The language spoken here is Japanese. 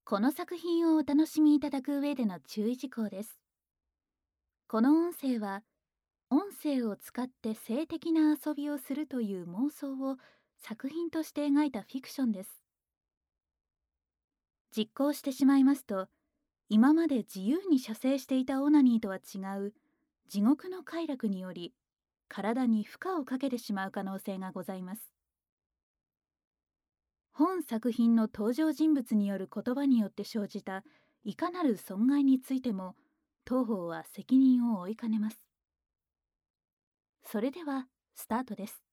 この作品をお楽しみいただく上での注意事項です。この音声は、音声を使って性的な遊びをするという妄想を作品として描いたフィクションです。実行してしまいますと、今まで自由に射精していたオナニーとは違う地獄の快楽により、体に負荷をかけてしまう可能性がございます。本作品の登場人物による言葉によって生じたいかなる損害についても、当方は責任を負いかねます。それではスタートです。